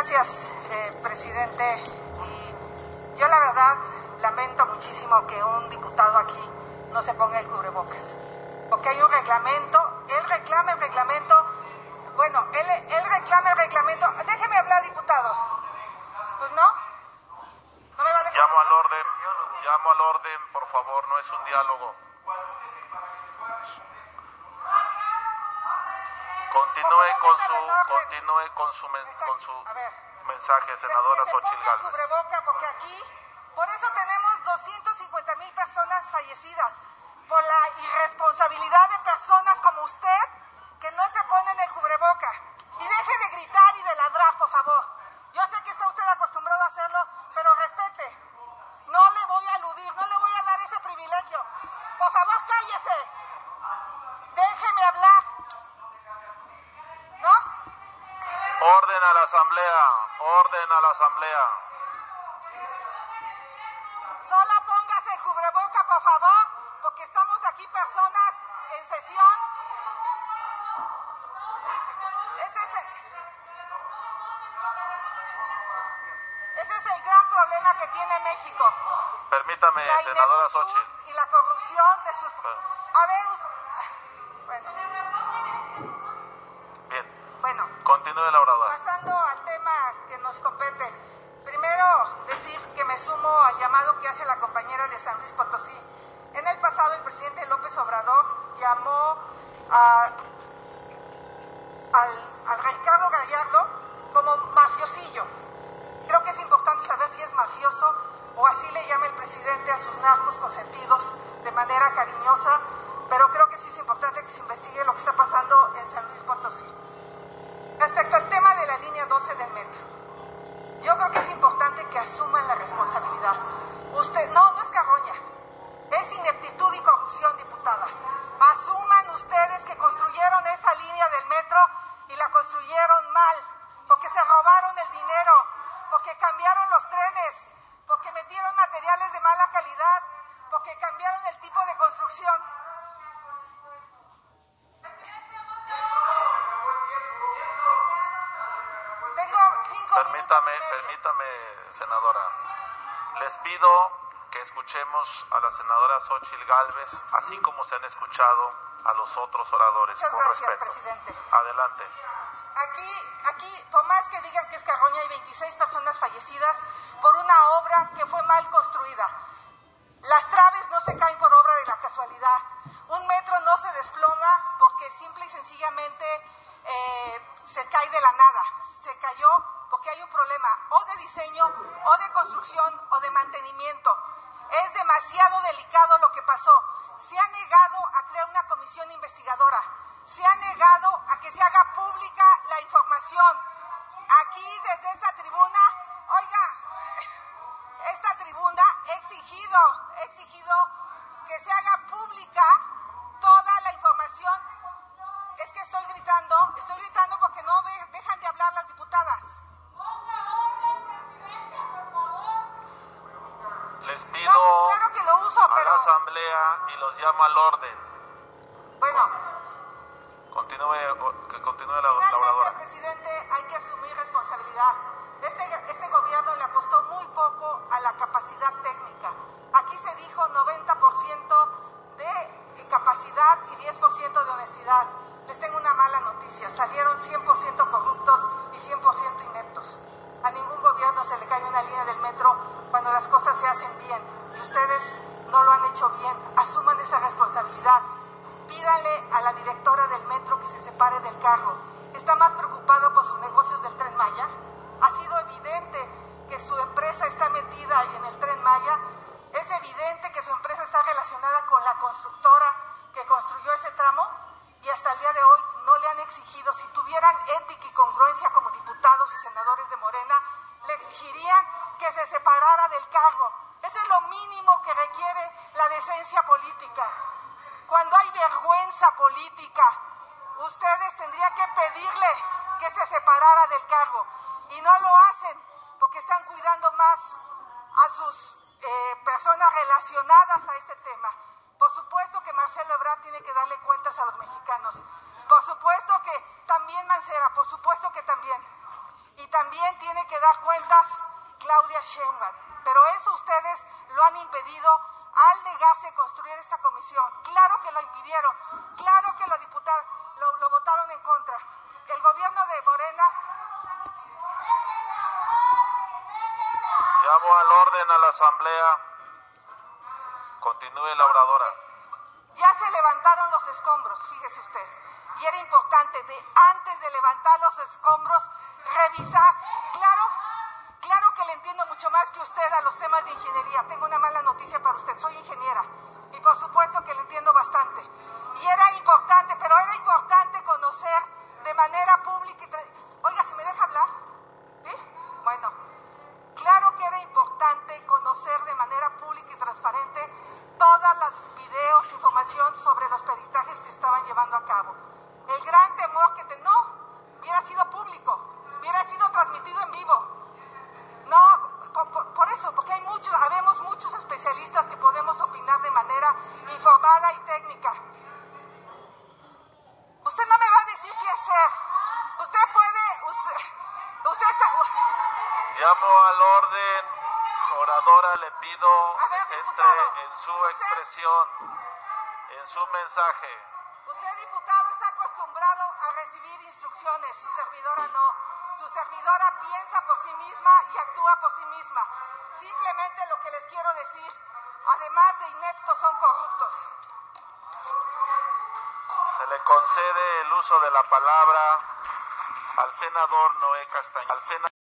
Gracias, presidente. Y yo la verdad lamento muchísimo que un diputado aquí no se ponga el cubrebocas, porque hay un reglamento, él reclama el reglamento, bueno, él reclama el reglamento. Déjeme hablar, diputado. Pues no me va a dejar. Llamo al orden, por favor, no es un diálogo. Continúe con su mensaje, senadora Xóchitl Gálvez. Porque aquí, por eso tenemos 250,000 personas fallecidas, por la irresponsabilidad de personas como usted que no se ponen el cubreboca. Y deje de gritar y de ladrar, por favor. Yo sé que está usted acostumbrado a hacerlo, pero respete. No le voy a aludir, no le voy a dar ese privilegio. Por favor, cállese. Déjeme hablar. ¿No? Orden a la asamblea. Solo póngase el cubreboca, por favor, porque estamos aquí personas en sesión. Ese es el gran problema que tiene México. Permítame, senadora Xóchitl. Y la corrupción de sus... A ver, bueno. Bien. Bueno. Continúe la oradora. Pasando al tema que nos compete. Primero, decir que me sumo al llamado que hace la compañera de San Luis Potosí. En el pasado, el presidente López Obrador llamó al Ricardo Gallardo como mafiosillo. Creo que es importante saber si es mafioso o así le llama el presidente a sus narcos consentidos de manera cariñosa, pero creo que sí es importante que se investigue lo que está pasando en San Luis Potosí. Respecto al tema de la línea 12 del metro, yo creo que es importante que asuman la responsabilidad. Usted, no es carroña, es ineptitud y corrupción, diputada. Asuman ustedes que construyeron esa línea del metro y la construyeron mal, porque se robaron el dinero, porque cambiaron los trenes, porque metieron materiales de mala calidad, porque cambiaron el tipo de construcción. Tengo 5 minutos. Permítame, senadora. Les pido que escuchemos a la senadora Xóchitl Gálvez, así como se han escuchado a los otros oradores. Muchas gracias, presidente. Adelante. Aquí, por más que digan que es carroña, hay 26 personas fallecidas por una obra que fue mal construida. Las traves no se caen por obra de la casualidad. Un metro no se desploma porque simple y sencillamente se cae de la nada. Se cayó porque hay un problema o de diseño, o de construcción, o de mantenimiento. Es demasiado delicado lo que pasó. Se ha negado a crear una comisión investigadora. Se ha negado a que se haga pública la información. Aquí, desde esta tribuna, esta tribuna he exigido que se haga pública toda la información. Es que estoy gritando porque no dejan de hablar las diputadas. Les pido claro que lo uso, a la asamblea y los llamo al orden. Bueno. Que continúe la oradora. Presidente, hay que asumir responsabilidad. Este gobierno le apostó muy poco a la capacidad técnica. Aquí se dijo 90% de capacidad y 10% de honestidad. Les tengo una mala noticia. Salieron 100% corruptos y 100% ineptos. A ningún gobierno se le cae una línea del metro cuando las cosas se hacen bien. Y ustedes no lo han hecho bien. Asuman esa responsabilidad. Pídale a la directora del metro que se separe del cargo. ¿Está más preocupado por sus negocios del Tren Maya? Ha sido evidente que su empresa está metida en el Tren Maya. Es evidente que su empresa está relacionada con la constructora que construyó ese tramo. Y hasta el día de hoy no le han exigido. Si tuvieran ética y congruencia como diputados y senadores de Morena, le exigirían que se separara del cargo. Eso es lo mínimo que requiere la decencia política. Cuando hay vergüenza política, ustedes tendrían que pedirle que se separara del cargo. Y no lo hacen porque están cuidando más a sus personas relacionadas a este tema. Por supuesto que Marcelo Ebrard tiene que darle cuentas a los mexicanos. Por supuesto que también Mancera, por supuesto que también. y también tiene que dar cuentas Claudia Sheinbaum. Pero eso ustedes lo han impedido al negarse a construir esta comisión. Claro que lo impidieron, claro que los diputados lo votaron en contra. El gobierno de Morena... Llamo al orden a la asamblea. Continúe la oradora. Ya se levantaron los escombros, fíjese usted. Y era importante, antes de levantar los escombros, revisar. Claro que le entiendo mucho más que usted a los temas de ingeniería. Tengo una mala noticia para usted, soy ingeniera. Y por supuesto que le entiendo bastante. Y era importante, pero era importante conocer de manera pública. Oiga, ¿se me deja hablar? ¿Sí? Bueno, claro que era importante conocer de manera pública y transparente todas las videos, información sobre los peritajes que estaban llevando a cabo. El gran temor que no hubiera sido público, hubiera sido transmitido en vivo. No, por eso, porque habemos muchos especialistas que podemos opinar de manera informada y técnica. Usted no me va a decir qué hacer. Usted está... Llamo al orden. Oradora, le pido se centre en su expresión, en su mensaje. Usted, diputado, está acostumbrado a recibir instrucciones, su servidora no. Su servidora piensa por sí misma y actúa por sí misma. Simplemente lo que les quiero decir, además de ineptos, son corruptos. Se le concede el uso de la palabra al senador Noé Castañeda.